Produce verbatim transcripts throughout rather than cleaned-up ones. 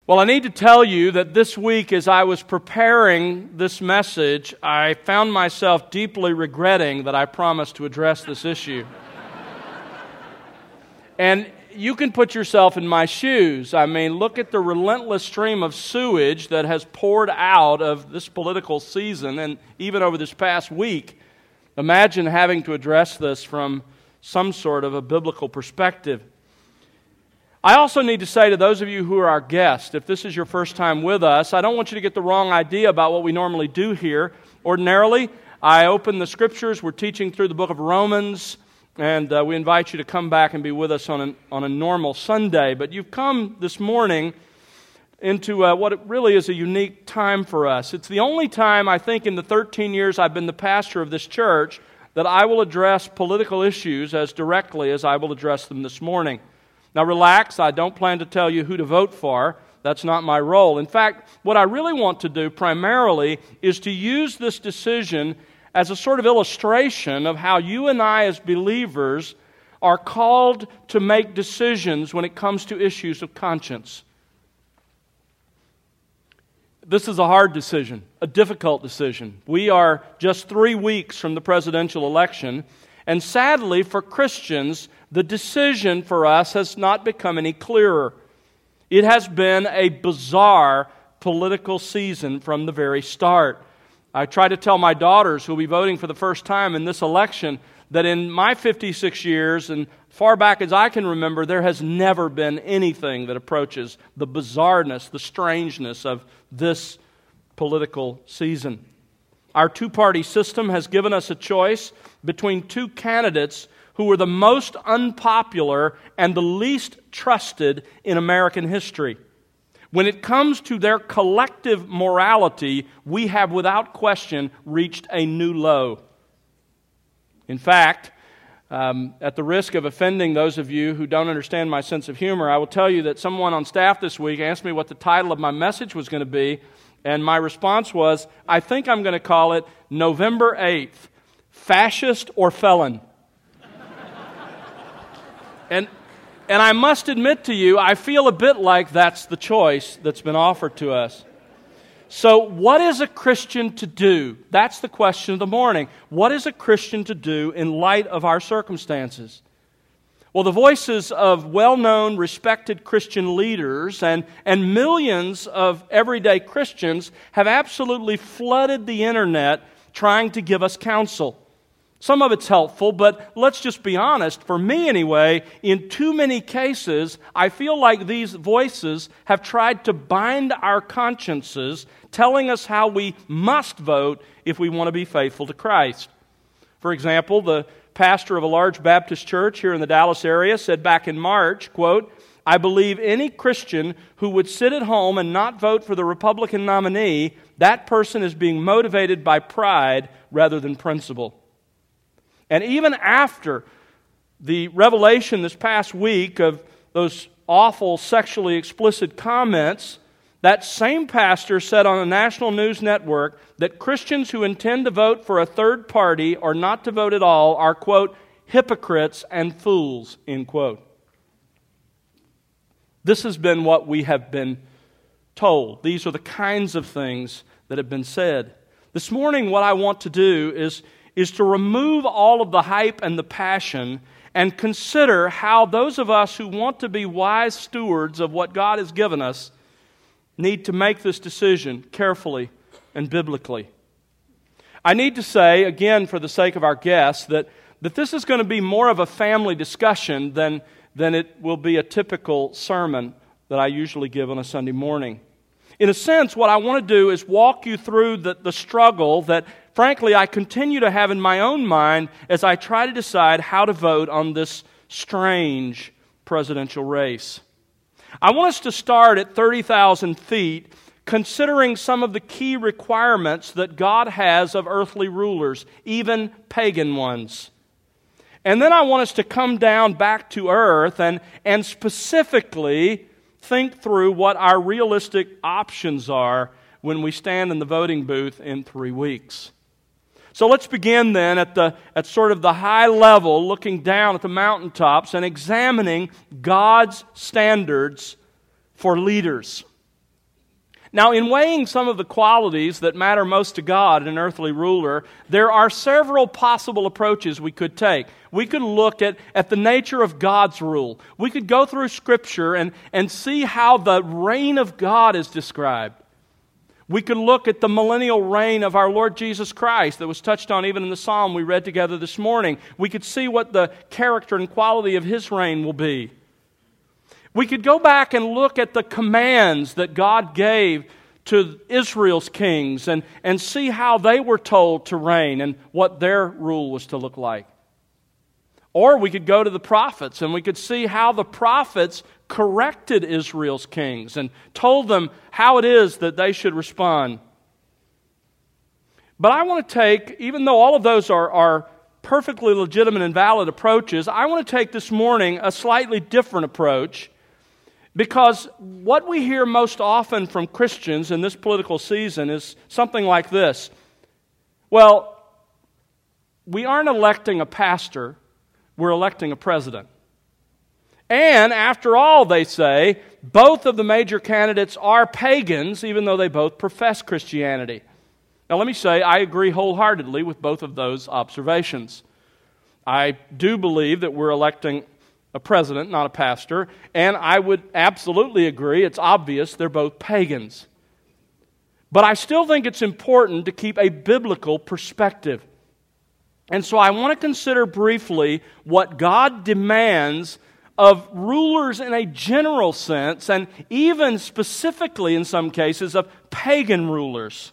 Well, I need to tell you that this week, as I was preparing this message, I found myself deeply regretting that I promised to address this issue. And you can put yourself in my shoes. I mean, look at the relentless stream of sewage that has poured out of this political season, and even over this past week. Imagine having to address this from some sort of a biblical perspective. I also need to say to those of you who are our guests, if this is your first time with us, I don't want you to get the wrong idea about what we normally do here. Ordinarily, I open the Scriptures, we're teaching through the book of Romans, and uh, we invite you to come back and be with us on, an, on a normal Sunday. But you've come this morning into uh, what really is a unique time for us. It's the only time, I think, in the thirteen years I've been the pastor of this church that I will address political issues as directly as I will address them this morning. Now relax, I don't plan to tell you who to vote for. That's not my role. In fact, what I really want to do primarily is to use this decision as a sort of illustration of how you and I as believers are called to make decisions when it comes to issues of conscience. This is a hard decision, a difficult decision. We are just three weeks from the presidential election, and sadly for Christians, the decision for us has not become any clearer. It has been a bizarre political season from the very start. I try to tell my daughters who will be voting for the first time in this election that in my fifty-six years, and far back as I can remember, there has never been anything that approaches the bizarreness, the strangeness of this political season. Our two-party system has given us a choice between two candidates who were the most unpopular and the least trusted in American history. When it comes to their collective morality, we have without question reached a new low. In fact, um, at the risk of offending those of you who don't understand my sense of humor, I will tell you that someone on staff this week asked me what the title of my message was going to be, and my response was, I think I'm going to call it November eighth, Fascist or Felon. And and I must admit to you, I feel a bit like that's the choice that's been offered to us. So what is a Christian to do? That's the question of the morning. What is a Christian to do in light of our circumstances? Well, the voices of well-known, respected Christian leaders and, and millions of everyday Christians have absolutely flooded the internet trying to give us counsel. Some of it's helpful, but let's just be honest. For me anyway, in too many cases, I feel like these voices have tried to bind our consciences, telling us how we must vote if we want to be faithful to Christ. For example, the pastor of a large Baptist church here in the Dallas area said back in March, quote, I believe any Christian who would sit at home and not vote for the Republican nominee, that person is being motivated by pride rather than principle. And even after the revelation this past week of those awful sexually explicit comments, that same pastor said on a national news network that Christians who intend to vote for a third party or not to vote at all are, quote, hypocrites and fools, end quote. This has been what we have been told. These are the kinds of things that have been said. This morning, what I want to do is is to remove all of the hype and the passion and consider how those of us who want to be wise stewards of what God has given us need to make this decision carefully and biblically. I need to say, again, for the sake of our guests, that, that this is going to be more of a family discussion than, than it will be a typical sermon that I usually give on a Sunday morning. In a sense, what I want to do is walk you through the, the struggle that, frankly, I continue to have in my own mind as I try to decide how to vote on this strange presidential race. I want us to start at thirty thousand feet, considering some of the key requirements that God has of earthly rulers, even pagan ones. And then I want us to come down back to earth and, and specifically think through what our realistic options are when we stand in the voting booth in three weeks. So let's begin then at the at sort of the high level, looking down at the mountaintops and examining God's standards for leaders. Now, in weighing some of the qualities that matter most to God in an earthly ruler, there are several possible approaches we could take. We could look at, at the nature of God's rule. We could go through Scripture and, and see how the reign of God is described. We could look at the millennial reign of our Lord Jesus Christ that was touched on even in the psalm we read together this morning. We could see what the character and quality of His reign will be. We could go back and look at the commands that God gave to Israel's kings and, and see how they were told to reign and what their rule was to look like. Or we could go to the prophets and we could see how the prophets corrected Israel's kings and told them how it is that they should respond. But I want to take, even though all of those are, are perfectly legitimate and valid approaches, I want to take this morning a slightly different approach. Because what we hear most often from Christians in this political season is something like this. Well, we aren't electing a pastor, we're electing a president. And after all, they say, both of the major candidates are pagans, even though they both profess Christianity. Now let me say, I agree wholeheartedly with both of those observations. I do believe that we're electing a president, not a pastor, and I would absolutely agree, it's obvious they're both pagans. But I still think it's important to keep a biblical perspective. And so I want to consider briefly what God demands of rulers in a general sense, and even specifically in some cases of pagan rulers.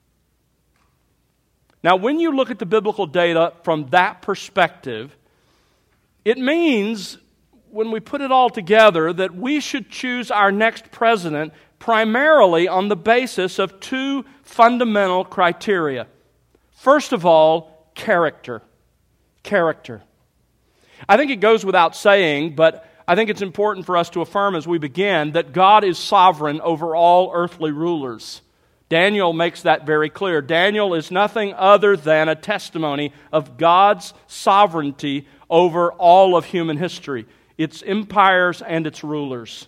Now, when you look at the biblical data from that perspective, it means, when we put it all together, that we should choose our next president primarily on the basis of two fundamental criteria. First of all, character. Character. I think it goes without saying, but I think it's important for us to affirm as we begin that God is sovereign over all earthly rulers. Daniel makes that very clear. Daniel is nothing other than a testimony of God's sovereignty over all of human history, its empires and its rulers.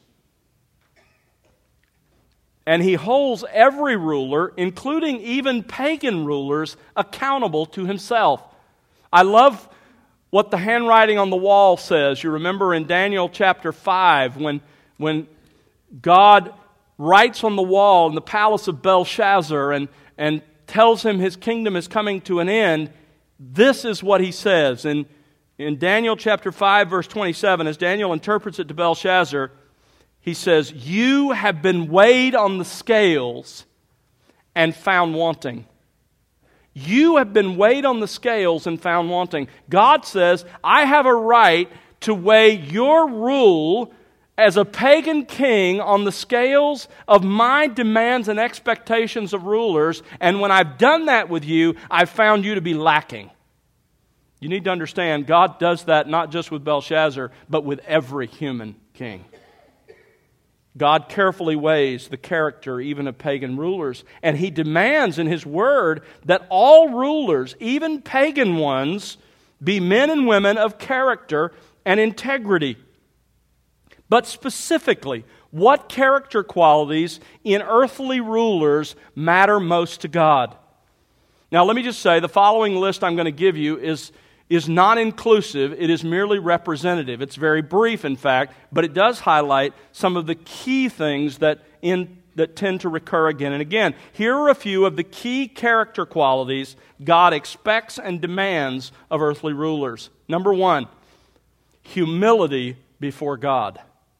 And He holds every ruler, including even pagan rulers, accountable to Himself. I love what the handwriting on the wall says. You remember in Daniel chapter five when, when God writes on the wall in the palace of Belshazzar and, and tells him his kingdom is coming to an end. This is what he says. In, in Daniel chapter five, verse twenty-seven, as Daniel interprets it to Belshazzar, he says, "You have been weighed on the scales and found wanting." You have been weighed on the scales and found wanting. God says, I have a right to weigh your rule as a pagan king on the scales of my demands and expectations of rulers, and when I've done that with you, I've found you to be lacking. You need to understand, God does that not just with Belshazzar, but with every human king. God carefully weighs the character even of pagan rulers, and He demands in His Word that all rulers, even pagan ones, be men and women of character and integrity. But specifically, what character qualities in earthly rulers matter most to God? Now, let me just say, the following list I'm going to give you is is not inclusive, it is merely representative. It's very brief, in fact, but it does highlight some of the key things that in that tend to recur again and again. Here are a few of the key character qualities God expects and demands of earthly rulers. Number one, humility before God.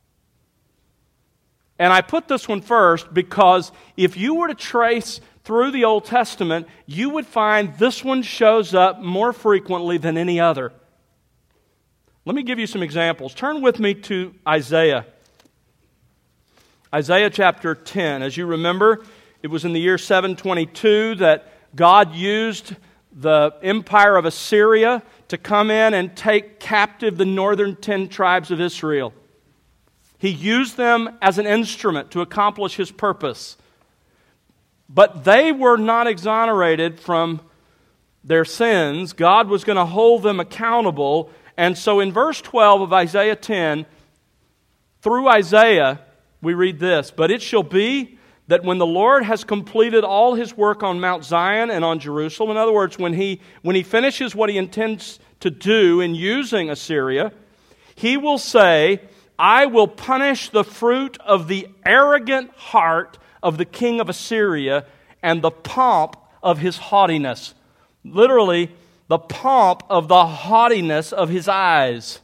And I put this one first because if you were to trace through the Old Testament, you would find this one shows up more frequently than any other. Let me give you some examples. Turn with me to Isaiah. Isaiah chapter ten. As you remember, it was in the year seven twenty-two that God used the empire of Assyria to come in and take captive the northern ten tribes of Israel. He used them as an instrument to accomplish His purpose. But they were not exonerated from their sins. God was going to hold them accountable. And so in verse twelve of Isaiah ten, through Isaiah, we read this, "But it shall be that when the Lord has completed all His work on Mount Zion and on Jerusalem, in other words, when He, when he finishes what He intends to do in using Assyria, He will say, I will punish the fruit of the arrogant heart of the king of Assyria and the pomp of his haughtiness. Literally, the pomp of the haughtiness of his eyes.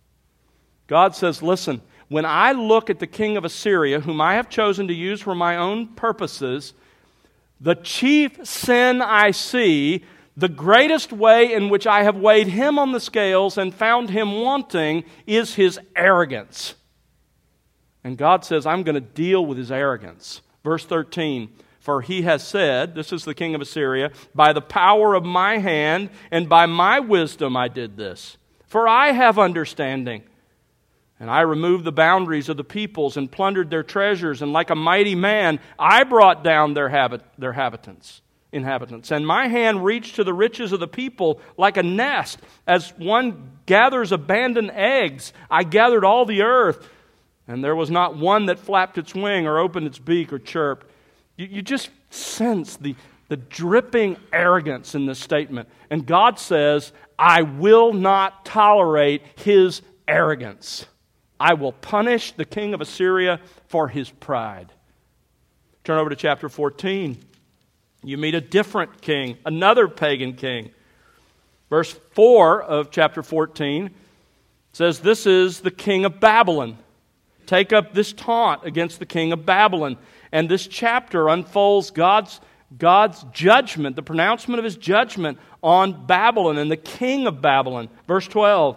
God says, listen, when I look at the king of Assyria, whom I have chosen to use for my own purposes, the chief sin I see, the greatest way in which I have weighed him on the scales and found him wanting, is his arrogance. And God says, I'm going to deal with his arrogance. Verse thirteen, for he has said, this is the king of Assyria, by the power of my hand and by my wisdom I did this. For I have understanding. And I removed the boundaries of the peoples and plundered their treasures. And like a mighty man, I brought down their habit, their habitants, inhabitants. And my hand reached to the riches of the people like a nest. As one gathers abandoned eggs, I gathered all the earth. And there was not one that flapped its wing or opened its beak or chirped. You, you just sense the, the dripping arrogance in this statement. And God says, I will not tolerate his arrogance. I will punish the king of Assyria for his pride. Turn over to chapter fourteen. You meet a different king, another pagan king. Verse four of chapter fourteen says, this is the king of Babylon. Take up this taunt against the king of Babylon. And this chapter unfolds God's, God's judgment, the pronouncement of his judgment on Babylon and the king of Babylon. Verse twelve.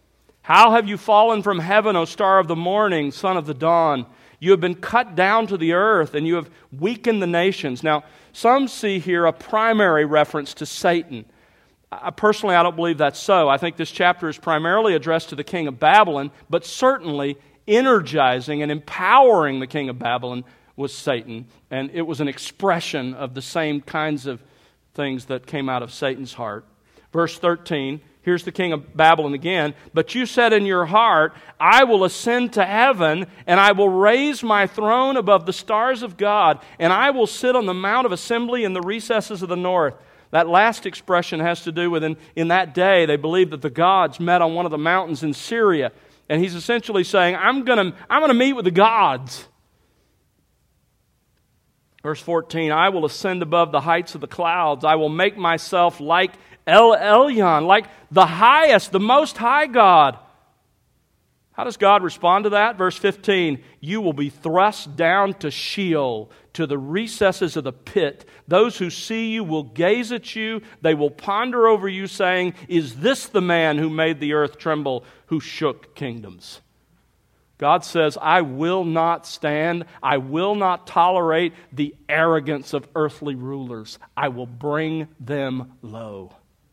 How have you fallen from heaven, O star of the morning, son of the dawn? You have been cut down to the earth, and you have weakened the nations. Now, some see here a primary reference to Satan. I, personally, I don't believe that's so. I think this chapter is primarily addressed to the king of Babylon, but certainly energizing and empowering the king of Babylon was Satan. And it was an expression of the same kinds of things that came out of Satan's heart. Verse thirteen, here's the king of Babylon again. But you said in your heart, I will ascend to heaven, and I will raise my throne above the stars of God, and I will sit on the mount of assembly in the recesses of the north. That last expression has to do with in, in that day, they believed that the gods met on one of the mountains in Syria. And he's essentially saying, I'm going to I'm going to meet with the gods. Verse fourteen, I will ascend above the heights of the clouds. I will make myself like El Elyon, like the highest, the most high God. How does God respond to that? Verse fifteen, you will be thrust down to Sheol, to the recesses of the pit. Those who see you will gaze at you. They will ponder over you, saying, is this the man who made the earth tremble, who shook kingdoms? God says, I will not stand. I will not tolerate the arrogance of earthly rulers. I will bring them low.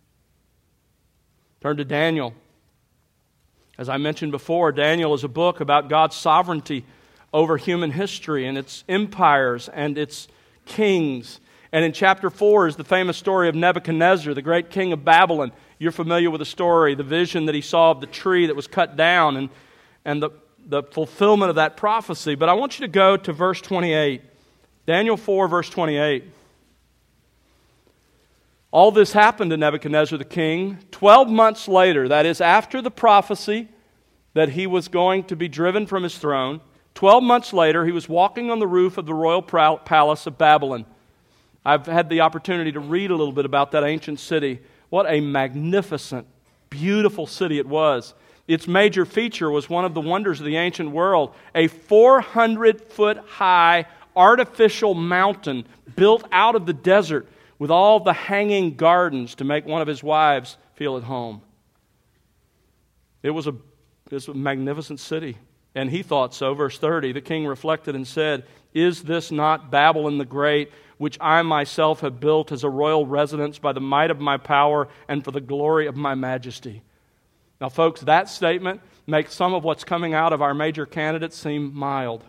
Turn to Daniel. As I mentioned before, Daniel is a book about God's sovereignty over human history and its empires and its kings. And in chapter four is the famous story of Nebuchadnezzar, the great king of Babylon. You're familiar with the story, the vision that he saw of the tree that was cut down and, and the, the fulfillment of that prophecy. But I want you to go to verse twenty-eight. Daniel four, verse twenty-eight. All this happened to Nebuchadnezzar the king twelve months later, that is, after the prophecy that he was going to be driven from his throne. Twelve months later, he was walking on the roof of the royal palace of Babylon. I've had the opportunity to read a little bit about that ancient city. What a magnificent, beautiful city it was. Its major feature was one of the wonders of the ancient world, a four hundred foot high artificial mountain built out of the desert with all the hanging gardens to make one of his wives feel at home. It was a, it was a magnificent city. And he thought so. Verse thirty, the king reflected and said, is this not Babylon the Great, which I myself have built as a royal residence by the might of my power and for the glory of my majesty? Now, folks, that statement makes some of what's coming out of our major candidates seem mild.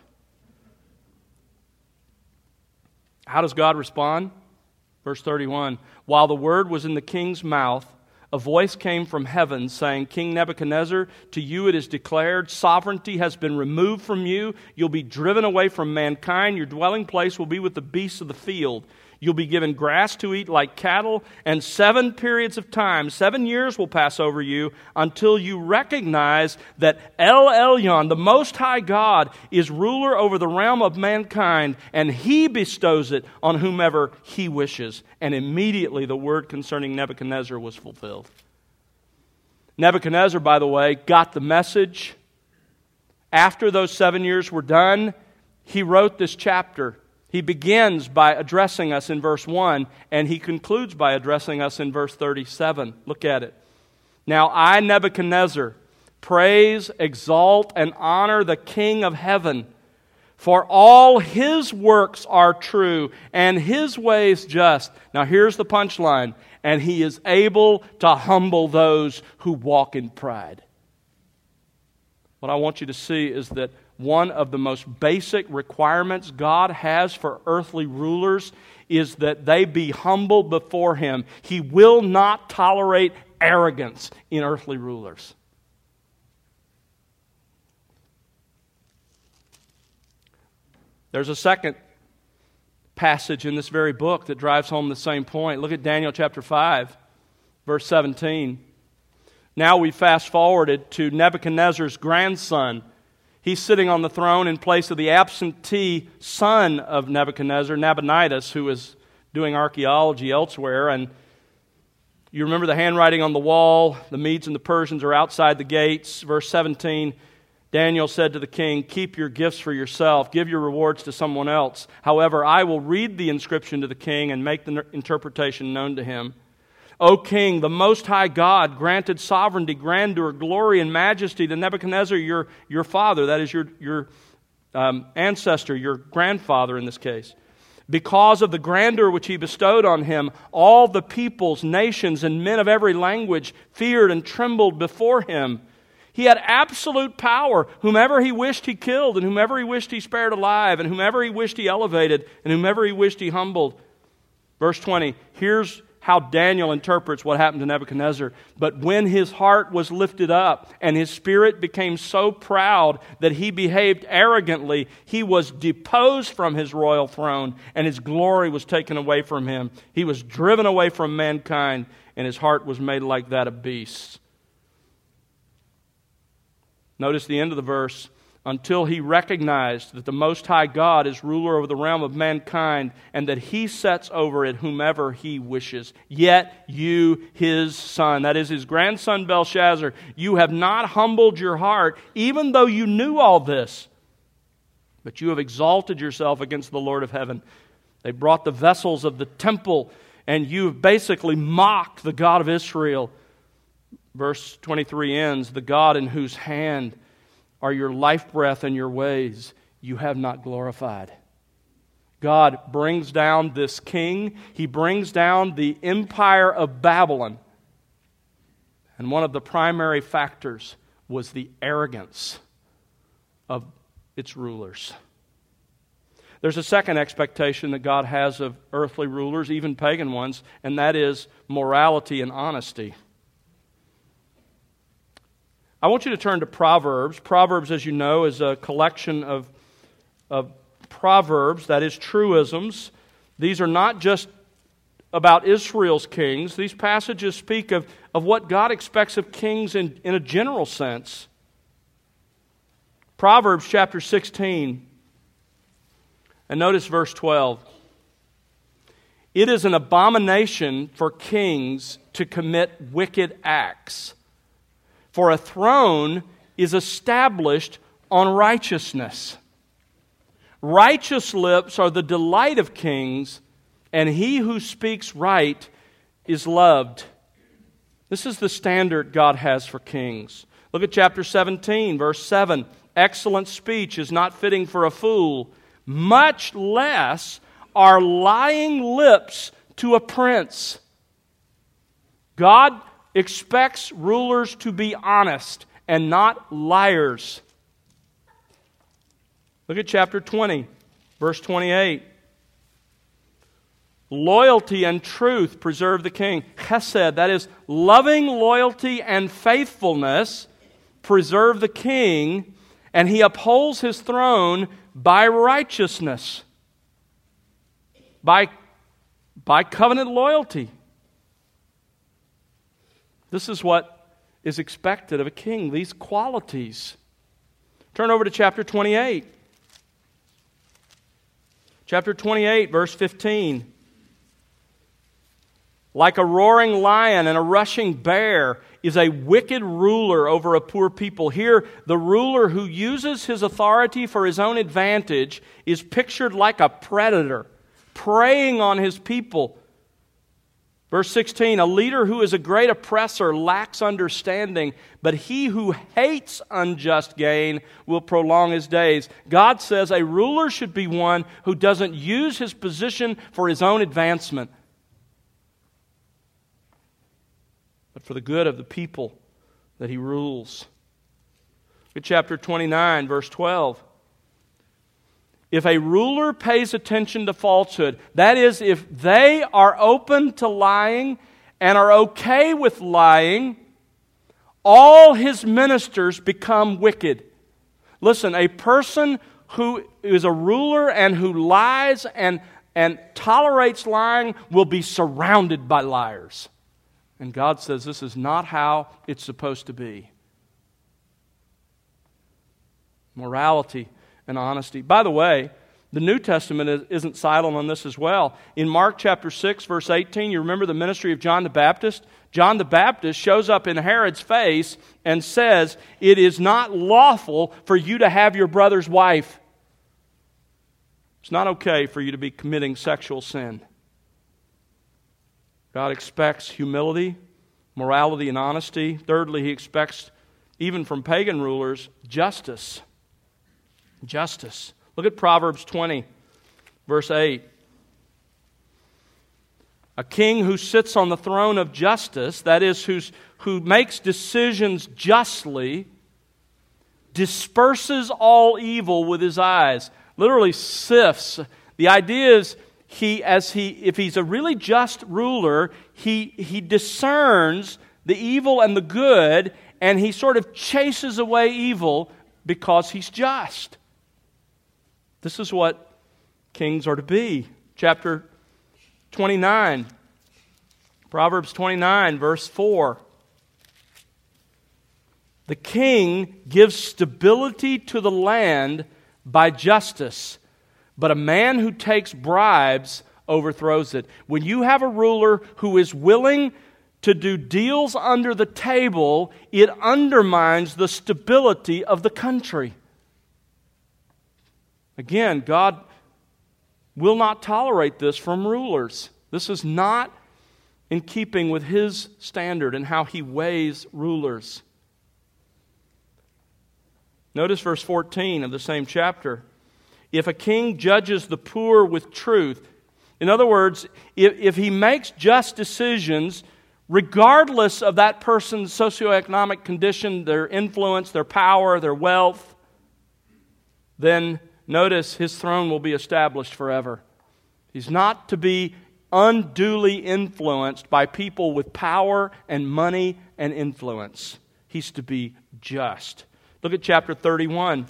How does God respond? Verse thirty-one, while the word was in the king's mouth, a voice came from heaven saying, King Nebuchadnezzar, to you it is declared, sovereignty has been removed from you. You'll be driven away from mankind. Your dwelling place will be with the beasts of the field. You'll be given grass to eat like cattle, and seven periods of time, seven years will pass over you until you recognize that El Elyon, the Most High God, is ruler over the realm of mankind, and He bestows it on whomever He wishes. And immediately the word concerning Nebuchadnezzar was fulfilled. Nebuchadnezzar, by the way, got the message. After those seven years were done, he wrote this chapter. He begins by addressing us in verse one, and he concludes by addressing us in verse thirty-seven. Look at it. Now I, Nebuchadnezzar, praise, exalt, and honor the King of heaven, for all His works are true, and His ways just. Now here's the punchline. And He is able to humble those who walk in pride. What I want you to see is that one of the most basic requirements God has for earthly rulers is that they be humble before Him. He will not tolerate arrogance in earthly rulers. There's a second passage in this very book that drives home the same point. Look at Daniel chapter five, verse seventeen. Now we fast forwarded to Nebuchadnezzar's grandson. He's sitting on the throne in place of the absentee son of Nebuchadnezzar, Nabonidus, who is doing archaeology elsewhere. And you remember the handwriting on the wall. The Medes and the Persians are outside the gates. Verse seventeen, Daniel said to the king, keep your gifts for yourself. Give your rewards to someone else. However, I will read the inscription to the king and make the interpretation known to him. O king, the Most High God granted sovereignty, grandeur, glory, and majesty to Nebuchadnezzar, your, your father, that is your, your um, ancestor, your grandfather in this case. Because of the grandeur which he bestowed on him, all the peoples, nations, and men of every language feared and trembled before him. He had absolute power. Whomever he wished he killed, and whomever he wished he spared alive, and whomever he wished he elevated, and whomever he wished he humbled. Verse twenty, here's how Daniel interprets what happened to Nebuchadnezzar. But when his heart was lifted up and his spirit became so proud that he behaved arrogantly, he was deposed from his royal throne and his glory was taken away from him. He was driven away from mankind and his heart was made like that of beasts. Notice the end of the verse. Until he recognized that the Most High God is ruler over the realm of mankind and that He sets over it whomever He wishes. Yet you, His son, that is his grandson Belshazzar, you have not humbled your heart, even though you knew all this. But you have exalted yourself against the Lord of heaven. They brought the vessels of the temple, and you have basically mocked the God of Israel. Verse twenty-three ends, the God in whose hand are your life breath and your ways you have not glorified. God brings down this king. He brings down the empire of Babylon. And one of the primary factors was the arrogance of its rulers. There's a second expectation that God has of earthly rulers, even pagan ones, and that is morality and honesty. I want you to turn to Proverbs. Proverbs, as you know, is a collection of, of proverbs, that is, truisms. These are not just about Israel's kings. These passages speak of, of what God expects of kings in, in a general sense. Proverbs chapter sixteen, and notice verse twelve. It is an abomination for kings to commit wicked acts. For a throne is established on righteousness. Righteous lips are the delight of kings, and he who speaks right is loved. This is the standard God has for kings. Look at chapter seventeen, verse seven. Excellent speech is not fitting for a fool, much less are lying lips to a prince. God expects rulers to be honest and not liars. Look at chapter twenty, verse twenty-eight. loyalty and truth preserve the king. Chesed, that is, loving loyalty and faithfulness preserve the king, and he upholds his throne by righteousness, by, by covenant loyalty. This is what is expected of a king, these qualities. Turn over to chapter twenty-eight. Chapter twenty-eight, verse fifteen. Like a roaring lion and a rushing bear is a wicked ruler over a poor people. Here, the ruler who uses his authority for his own advantage is pictured like a predator, preying on his people. Verse sixteen, a leader who is a great oppressor lacks understanding, but he who hates unjust gain will prolong his days. God says a ruler should be one who doesn't use his position for his own advancement, but for the good of the people that he rules. Look at chapter twenty-nine, verse twelve. If a ruler pays attention to falsehood, that is, if they are open to lying and are okay with lying, all his ministers become wicked. Listen, a person who is a ruler and who lies and, and tolerates lying will be surrounded by liars. And God says this is not how it's supposed to be. Morality and honesty. By the way, the New Testament isn't silent on this as well. In Mark chapter six, verse eighteen, you remember the ministry of John the Baptist? John the Baptist shows up in Herod's face and says, "It is not lawful for you to have your brother's wife." It's not okay for you to be committing sexual sin. God expects humility, morality, and honesty. Thirdly, He expects, even from pagan rulers, justice. Justice. Look at Proverbs twenty, verse eight. A king who sits on the throne of justice, that is, who's, who makes decisions justly, disperses all evil with his eyes. Literally sifts. The idea is, he, as he, if he's a really just ruler, he, he discerns the evil and the good, and he sort of chases away evil because he's just. This is what kings are to be. Chapter twenty-nine, Proverbs twenty-nine, verse four. The king gives stability to the land by justice, but a man who takes bribes overthrows it. When you have a ruler who is willing to do deals under the table, it undermines the stability of the country. Again, God will not tolerate this from rulers. This is not in keeping with His standard and how He weighs rulers. Notice verse fourteen of the same chapter. If a king judges the poor with truth, in other words, if, if he makes just decisions regardless of that person's socioeconomic condition, their influence, their power, their wealth, then notice his throne will be established forever. He's not to be unduly influenced by people with power and money and influence. He's to be just. Look at chapter thirty-one.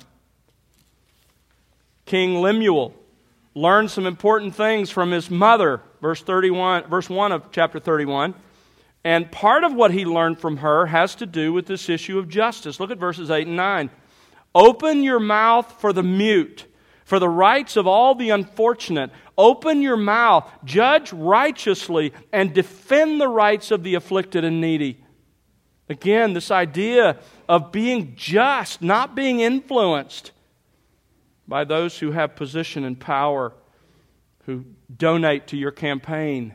King Lemuel learned some important things from his mother, verse thirty-one, verse one of chapter thirty-one. And part of what he learned from her has to do with this issue of justice. Look at verses eight and nine. Open your mouth for the mute, for the rights of all the unfortunate. Open your mouth, judge righteously, and defend the rights of the afflicted and needy. Again, this idea of being just, not being influenced by those who have position and power, who donate to your campaign.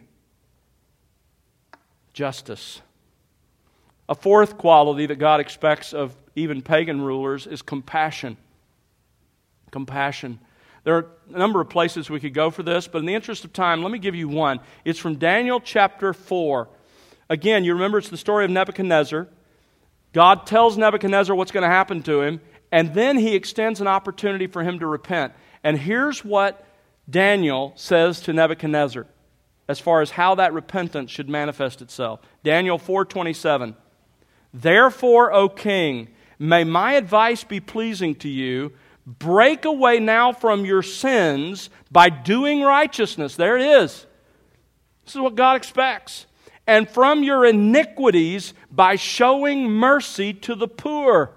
Justice. A fourth quality that God expects of even pagan rulers is compassion. Compassion. There are a number of places we could go for this, but in the interest of time, let me give you one. It's from Daniel chapter four. Again, you remember it's the story of Nebuchadnezzar. God tells Nebuchadnezzar what's going to happen to him, and then He extends an opportunity for him to repent. And here's what Daniel says to Nebuchadnezzar. as far as how that repentance should manifest itself. Daniel four twenty-seven. Therefore, O king, may my advice be pleasing to you. Break away now from your sins by doing righteousness. There it is. This is what God expects. And from your iniquities by showing mercy to the poor,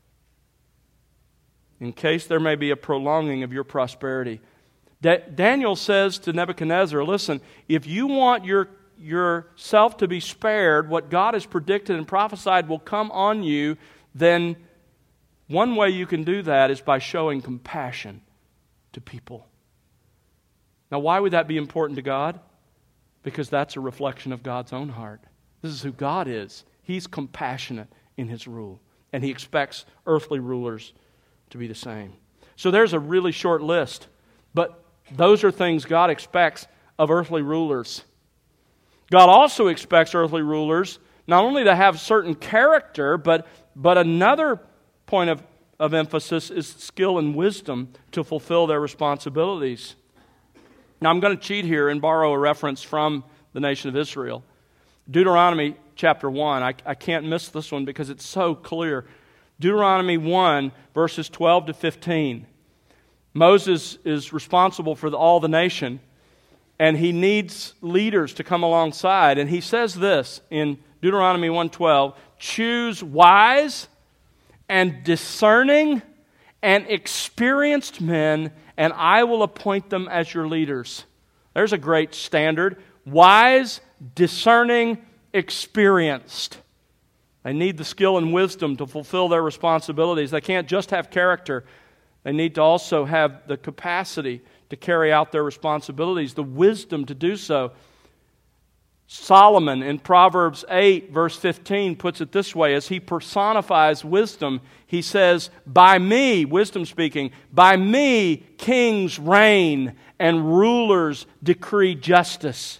in case there may be a prolonging of your prosperity. Da- Daniel says to Nebuchadnezzar, listen, if you want your yourself to be spared, what God has predicted and prophesied will come on you, then one way you can do that is by showing compassion to people. Now, why would that be important to God? Because that's a reflection of God's own heart. This is who God is. He's compassionate in His rule, and He expects earthly rulers to be the same. So there's a really short list, but those are things God expects of earthly rulers. God also expects earthly rulers not only to have certain character, but, but another point of, of emphasis is skill and wisdom to fulfill their responsibilities. Now I'm going to cheat here and borrow a reference from the nation of Israel. Deuteronomy chapter one. I, I can't miss this one because it's so clear. Deuteronomy one, verses twelve to fifteen. Moses is responsible for the, all the nation, and he needs leaders to come alongside. And he says this in Deuteronomy one twelve, choose wise and discerning and experienced men, and I will appoint them as your leaders. There's a great standard. Wise, discerning, experienced. They need the skill and wisdom to fulfill their responsibilities. They can't just have character. They need to also have the capacity to carry out their responsibilities, the wisdom to do so. Solomon in Proverbs eight, verse fifteen, puts it this way. As he personifies wisdom, he says, by me, wisdom speaking, by me kings reign and rulers decree justice.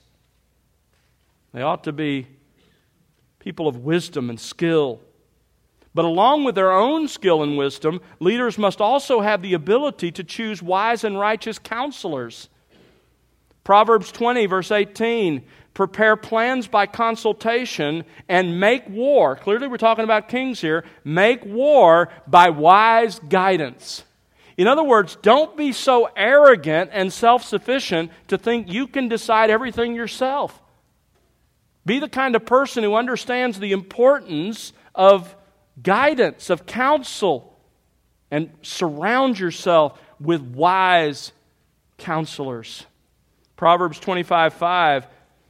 They ought to be people of wisdom and skill. But along with their own skill and wisdom, leaders must also have the ability to choose wise and righteous counselors. Proverbs twenty, verse eighteen, prepare plans by consultation and make war. Clearly we're talking about kings here. Make war by wise guidance. In other words, don't be so arrogant and self-sufficient to think you can decide everything yourself. Be the kind of person who understands the importance of guidance, of counsel, and surround yourself with wise counselors. Proverbs twenty-five five,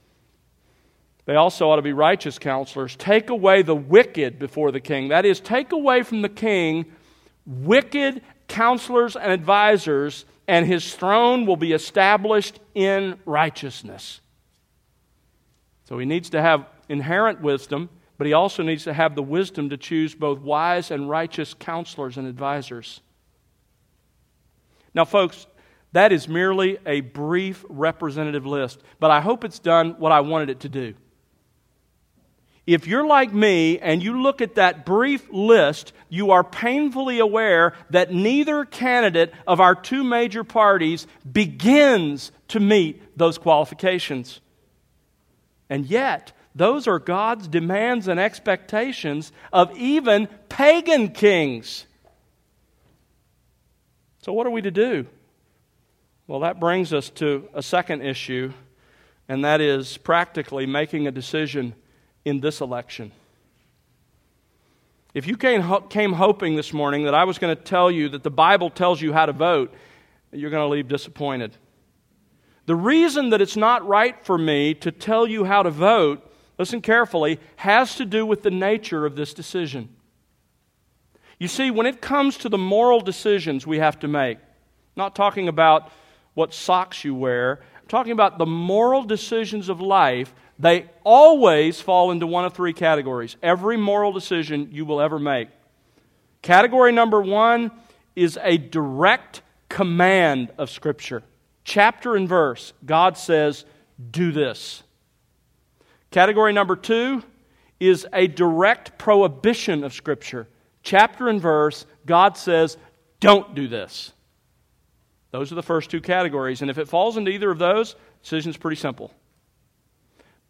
they also ought to be righteous counselors. Take away the wicked before the king. That is, take away from the king wicked counselors and advisors, and his throne will be established in righteousness. So he needs to have inherent wisdom, but he also needs to have the wisdom to choose both wise and righteous counselors and advisors. Now, folks, that is merely a brief representative list, but I hope it's done what I wanted it to do. If you're like me and you look at that brief list, you are painfully aware that neither candidate of our two major parties begins to meet those qualifications. And yet, those are God's demands and expectations of even pagan kings. So what are we to do? Well, that brings us to a second issue, and that is practically making a decision in this election. If you came, came hoping this morning that I was going to tell you that the Bible tells you how to vote, you're going to leave disappointed. The reason that it's not right for me to tell you how to vote, listen carefully, has to do with the nature of this decision. You see, when it comes to the moral decisions we have to make, not talking about what socks you wear, I'm talking about the moral decisions of life, they always fall into one of three categories. Every moral decision you will ever make. Category number one is a direct command of Scripture. Chapter and verse, God says, do this. Category number two is a direct prohibition of Scripture. Chapter and verse, God says, don't do this. Those are the first two categories. And if it falls into either of those, the decision's pretty simple.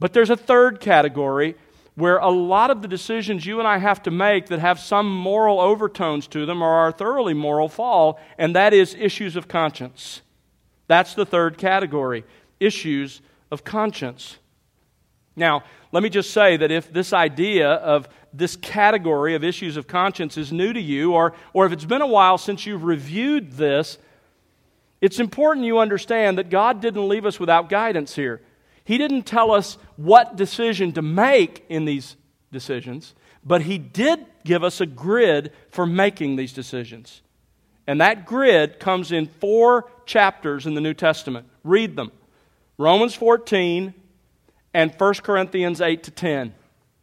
But there's a third category where a lot of the decisions you and I have to make that have some moral overtones to them or are thoroughly moral fall, and that is issues of conscience. That's the third category, issues of conscience. Now, let me just say that if this idea of this category of issues of conscience is new to you, or, or if it's been a while since you've reviewed this, it's important you understand that God didn't leave us without guidance here. He didn't tell us what decision to make in these decisions, but He did give us a grid for making these decisions. And that grid comes in four chapters in the New Testament. Read them. Romans fourteen and First Corinthians eight to ten.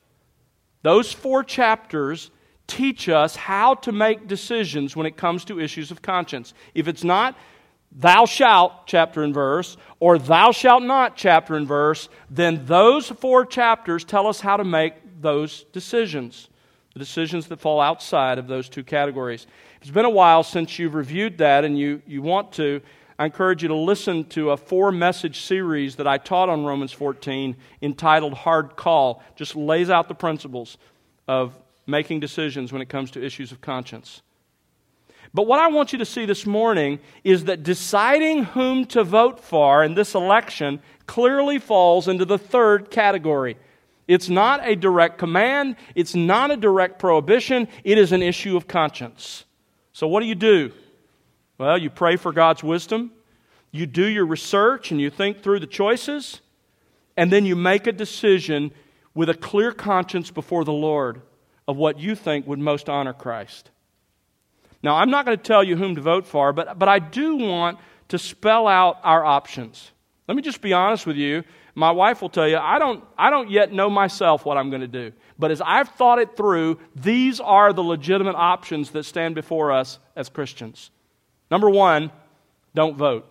Those four chapters teach us how to make decisions when it comes to issues of conscience. If it's not thou shalt, chapter and verse, or thou shalt not, chapter and verse, then those four chapters tell us how to make those decisions, the decisions that fall outside of those two categories. It's been a while since you've reviewed that and you, you want to, I encourage you to listen to a four-message series that I taught on Romans fourteen entitled Hard Call. Just lays out the principles of making decisions when it comes to issues of conscience. But what I want you to see this morning is that deciding whom to vote for in this election clearly falls into the third category. It's not a direct command. It's not a direct prohibition. It is an issue of conscience. So what do you do? Well, you pray for God's wisdom. You do your research and you think through the choices. And then you make a decision with a clear conscience before the Lord of what you think would most honor Christ. Now, I'm not going to tell you whom to vote for, but, but I do want to spell out our options. Let me just be honest with you. My wife will tell you, I don't, I don't yet know myself what I'm going to do. But as I've thought it through, these are the legitimate options that stand before us as Christians. Number one, don't vote.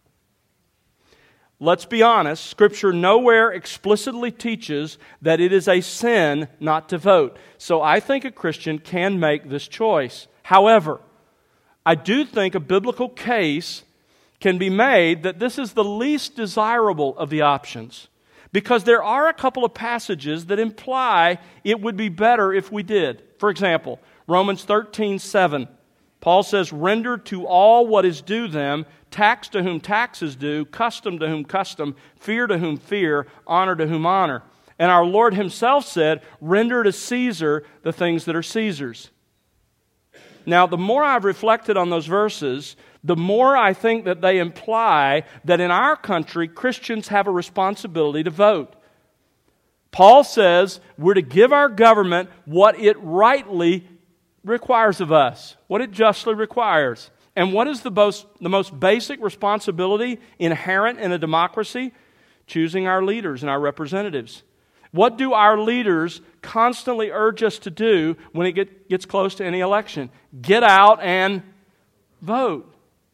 Let's be honest, Scripture nowhere explicitly teaches that it is a sin not to vote. So I think a Christian can make this choice. However, I do think a biblical case can be made that this is the least desirable of the options, because there are a couple of passages that imply it would be better if we did. For example, Romans thirteen seven. Paul says, "Render to all what is due them, tax to whom tax is due, custom to whom custom, fear to whom fear, honor to whom honor." And our Lord Himself said, "Render to Caesar the things that are Caesar's." Now, the more I've reflected on those verses, the more I think that they imply that in our country, Christians have a responsibility to vote. Paul says we're to give our government what it rightly requires of us, what it justly requires. And what is the most, the most basic responsibility inherent in a democracy? Choosing our leaders and our representatives. What do our leaders constantly urge us to do when it get, gets close to any election? Get out and vote.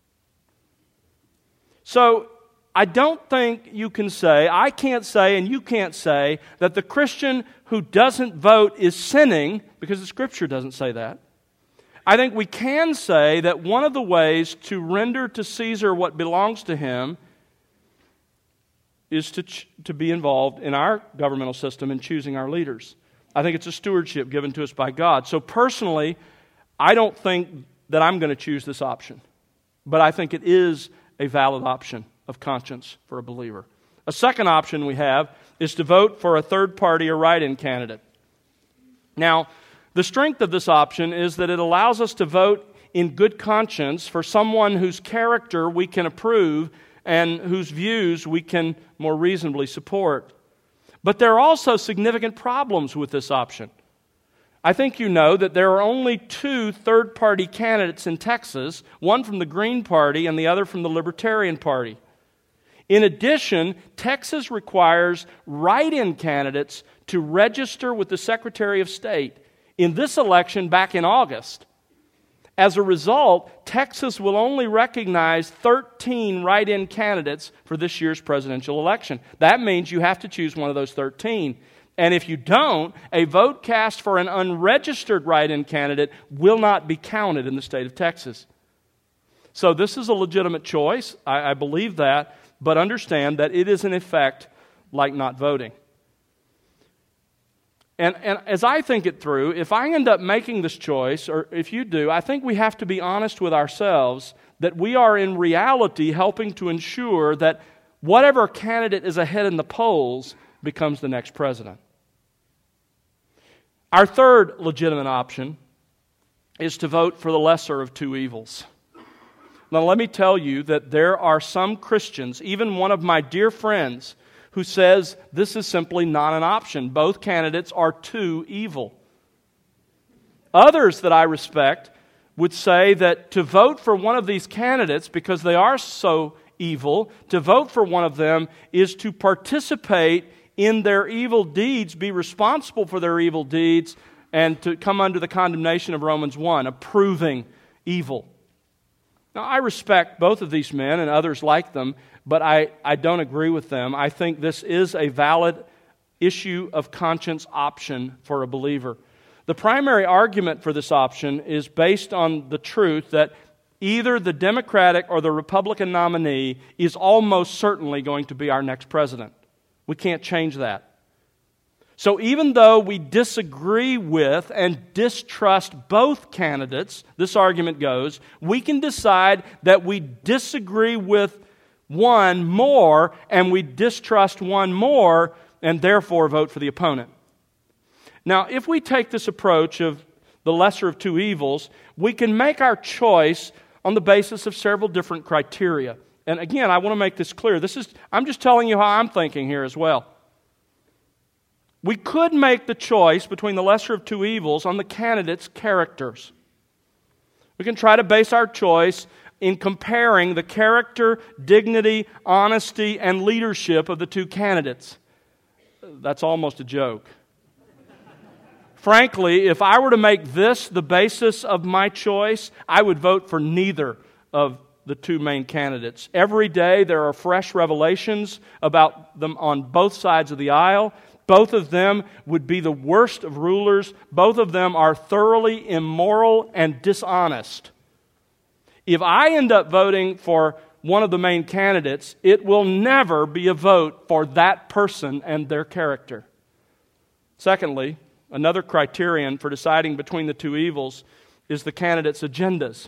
So, I don't think you can say, I can't say, and you can't say, that the Christian who doesn't vote is sinning, because the Scripture doesn't say that. I think we can say that one of the ways to render to Caesar what belongs to him is to, ch- to be involved in our governmental system in choosing our leaders. I think it's a stewardship given to us by God. So personally, I don't think that I'm going to choose this option. But I think it is a valid option of conscience for a believer. A second option we have is to vote for a third party or write-in candidate. Now, the strength of this option is that it allows us to vote in good conscience for someone whose character we can approve and whose views we can more reasonably support. But there are also significant problems with this option. I think you know that there are only two third-party candidates in Texas, one from the Green Party and the other from the Libertarian Party. In addition, Texas requires write-in candidates to register with the Secretary of State in this election back in August. As a result, Texas will only recognize thirteen write-in candidates for this year's presidential election. That means you have to choose one of those thirteen. And if you don't, a vote cast for an unregistered write-in candidate will not be counted in the state of Texas. So this is a legitimate choice. I, I believe that, but understand that it is in effect like not voting. And, and as I think it through, if I end up making this choice, or if you do, I think we have to be honest with ourselves that we are in reality helping to ensure that whatever candidate is ahead in the polls becomes the next president. Our third legitimate option is to vote for the lesser of two evils. Now, let me tell you that there are some Christians, even one of my dear friends, who says this is simply not an option. Both candidates are too evil. Others that I respect would say that to vote for one of these candidates, because they are so evil, to vote for one of them is to participate in their evil deeds, be responsible for their evil deeds, and to come under the condemnation of Romans one, approving evil. Now, I respect both of these men and others like them, but I, I don't agree with them. I think this is a valid issue of conscience option for a believer. The primary argument for this option is based on the truth that either the Democratic or the Republican nominee is almost certainly going to be our next president. We can't change that. So even though we disagree with and distrust both candidates, this argument goes, we can decide that we disagree with one more and we distrust one more and therefore vote for the opponent. Now, if we take this approach of the lesser of two evils, we can make our choice on the basis of several different criteria. And again, I want to make this clear. This is I'm just telling you how I'm thinking here as well. We could make the choice between the lesser of two evils on the candidates' characters. We can try to base our choice in comparing the character, dignity, honesty, and leadership of the two candidates. That's almost a joke. Frankly, if I were to make this the basis of my choice, I would vote for neither of the two main candidates. Every day there are fresh revelations about them on both sides of the aisle. Both of them would be the worst of rulers. Both of them are thoroughly immoral and dishonest. If I end up voting for one of the main candidates, it will never be a vote for that person and their character. Secondly, another criterion for deciding between the two evils is the candidates' agendas.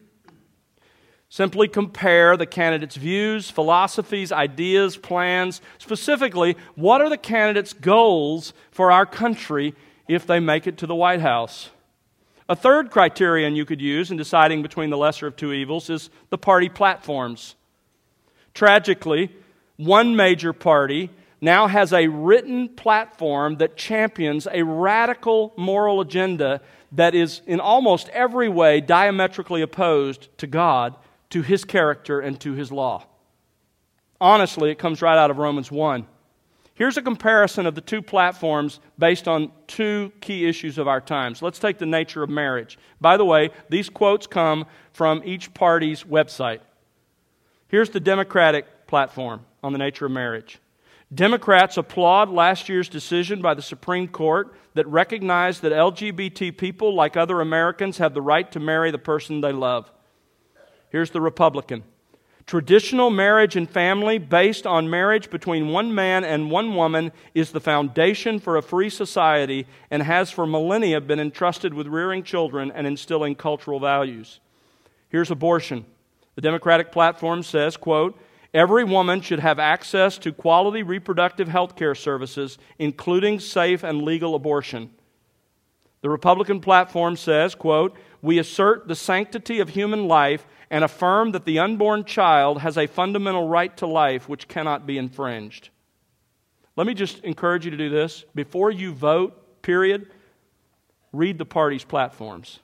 Simply compare the candidates' views, philosophies, ideas, plans. Specifically, what are the candidates' goals for our country if they make it to the White House? A third criterion you could use in deciding between the lesser of two evils is the party platforms. Tragically, one major party now has a written platform that champions a radical moral agenda that is in almost every way diametrically opposed to God, to His character, and to His law. Honestly, it comes right out of Romans one. Here's a comparison of the two platforms based on two key issues of our times. Let's take the nature of marriage. By the way, these quotes come from each party's website. Here's the Democratic platform on the nature of marriage. Democrats applaud last year's decision by the Supreme Court that recognized that L G B T people, like other Americans, have the right to marry the person they love. Here's the Republican. Traditional marriage and family based on marriage between one man and one woman is the foundation for a free society and has for millennia been entrusted with rearing children and instilling cultural values. Here's abortion. The Democratic platform says, quote, every woman should have access to quality reproductive health care services, including safe and legal abortion. The Republican platform says, quote, we assert the sanctity of human life and affirm that the unborn child has a fundamental right to life which cannot be infringed. Let me just encourage you to do this. Before you vote, period, read the party's platforms.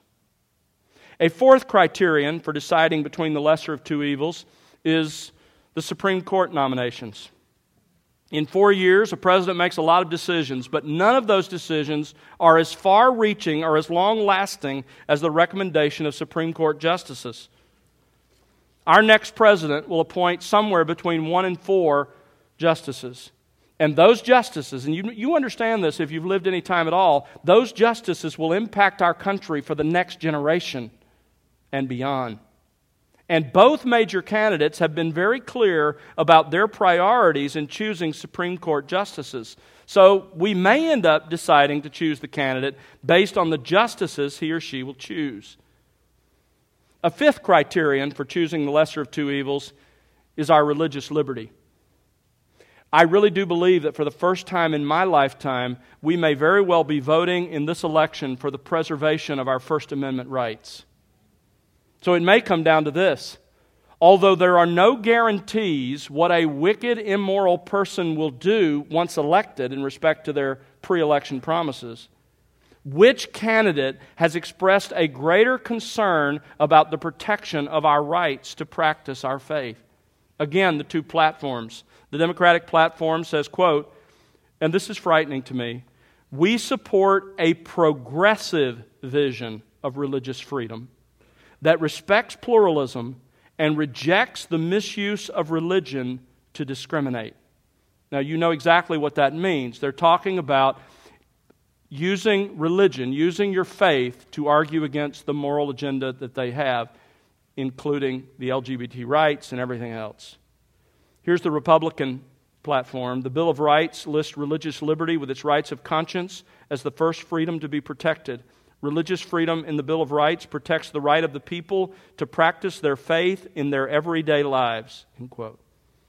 A fourth criterion for deciding between the lesser of two evils is the Supreme Court nominations. In four years, a president makes a lot of decisions, but none of those decisions are as far-reaching or as long-lasting as the recommendation of Supreme Court justices. Our next president will appoint somewhere between one and four justices. And those justices, and you, you understand this if you've lived any time at all, those justices will impact our country for the next generation and beyond. And both major candidates have been very clear about their priorities in choosing Supreme Court justices. So we may end up deciding to choose the candidate based on the justices he or she will choose. A fifth criterion for choosing the lesser of two evils is our religious liberty. I really do believe that for the first time in my lifetime, we may very well be voting in this election for the preservation of our First Amendment rights. So it may come down to this. Although there are no guarantees what a wicked, immoral person will do once elected in respect to their pre-election promises, which candidate has expressed a greater concern about the protection of our rights to practice our faith? Again, the two platforms. The Democratic platform says, quote, and this is frightening to me, we support a progressive vision of religious freedom that respects pluralism and rejects the misuse of religion to discriminate. Now, you know exactly what that means. They're talking about using religion, using your faith to argue against the moral agenda that they have, including the L G B T rights and everything else. Here's the Republican platform. The Bill of Rights lists religious liberty with its rights of conscience as the first freedom to be protected. Religious freedom in the Bill of Rights protects the right of the people to practice their faith in their everyday lives. End quote.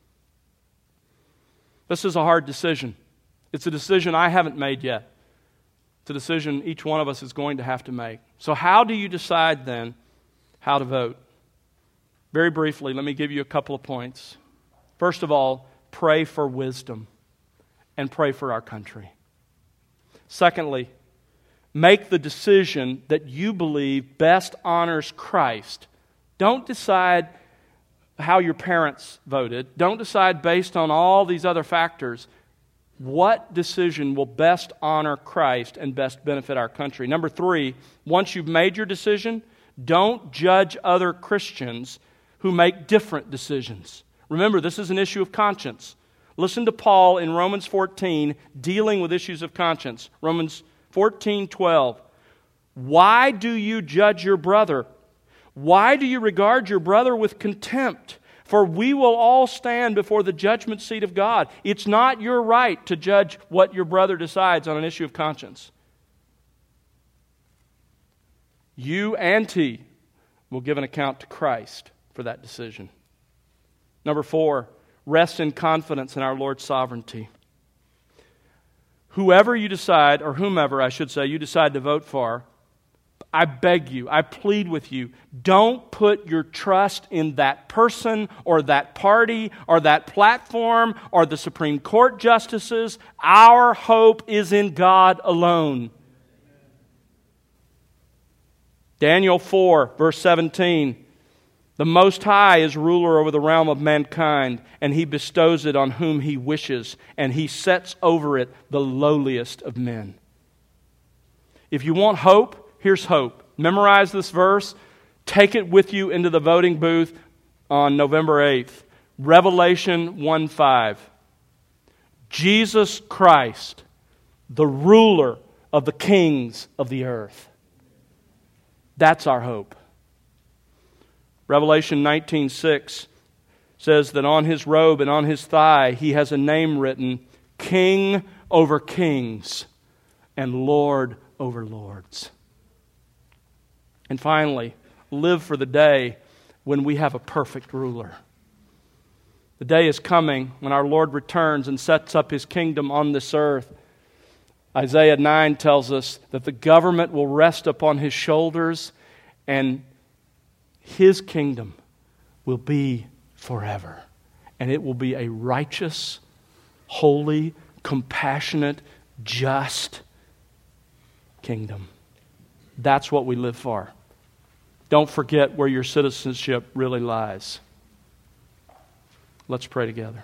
This is a hard decision. It's a decision I haven't made yet. It's a decision each one of us is going to have to make. So how do you decide then how to vote? Very briefly, let me give you a couple of points. First of all, pray for wisdom and pray for our country. Secondly, make the decision that you believe best honors Christ. Don't decide how your parents voted. Don't decide based on all these other factors. What decision will best honor Christ and best benefit our country? Number three, once you've made your decision, don't judge other Christians who make different decisions. Remember, this is an issue of conscience. Listen to Paul in Romans fourteen dealing with issues of conscience. Romans fourteen twelve. Why do you judge your brother? Why do you regard your brother with contempt? For we will all stand before the judgment seat of God. It's not your right to judge what your brother decides on an issue of conscience. You and he will give an account to Christ for that decision. Number four, rest in confidence in our Lord's sovereignty. Whoever you decide, or whomever I should say, you decide to vote for, I beg you, I plead with you, don't put your trust in that person or that party or that platform or the Supreme Court justices. Our hope is in God alone. Daniel four, verse seventeen. The Most High is ruler over the realm of mankind, and He bestows it on whom He wishes, and He sets over it the lowliest of men. If you want hope, here's hope. Memorize this verse. Take it with you into the voting booth on November eighth. Revelation one five. Jesus Christ, the ruler of the kings of the earth. That's our hope. Revelation nineteen six says that on His robe and on His thigh He has a name written, King over kings and Lord over lords. And finally, live for the day when we have a perfect ruler. The day is coming when our Lord returns and sets up His kingdom on this earth. Isaiah nine tells us that the government will rest upon His shoulders and His kingdom will be forever. And it will be a righteous, holy, compassionate, just kingdom. That's what we live for. Don't forget where your citizenship really lies. Let's pray together.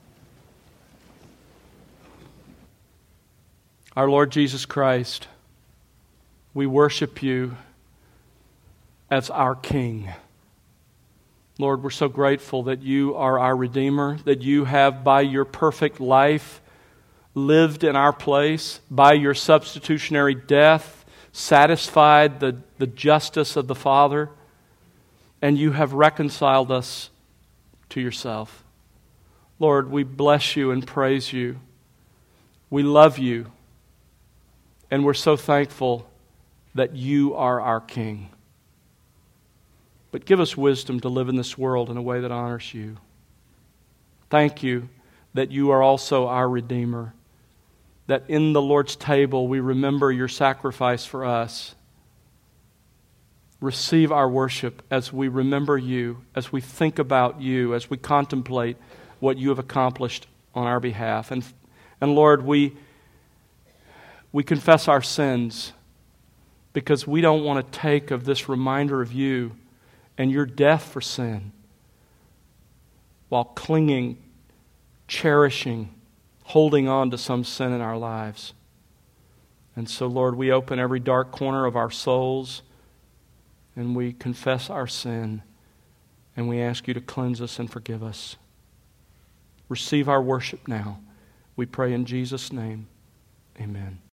Our Lord Jesus Christ, we worship You as our King. Lord, we're so grateful that You are our Redeemer, that You have, by Your perfect life, lived in our place, by Your substitutionary death, satisfied the, the justice of the Father. and you have reconciled us to yourself. Lord, we bless you and praise you. We love you, and we're so thankful that you are our King. But give us wisdom to live in this world in a way that honors you. Thank you that you are also our Redeemer, that in the Lord's table we remember your sacrifice for us. Receive our worship as we remember you, as we think about you, as we contemplate what you have accomplished on our behalf. And, and Lord, we, we confess our sins because we don't want to take of this reminder of you and your death for sin while clinging, cherishing, holding on to some sin in our lives. And so, Lord, we open every dark corner of our souls and we confess our sin and we ask you to cleanse us and forgive us. Receive our worship now. We pray in Jesus' name. Amen.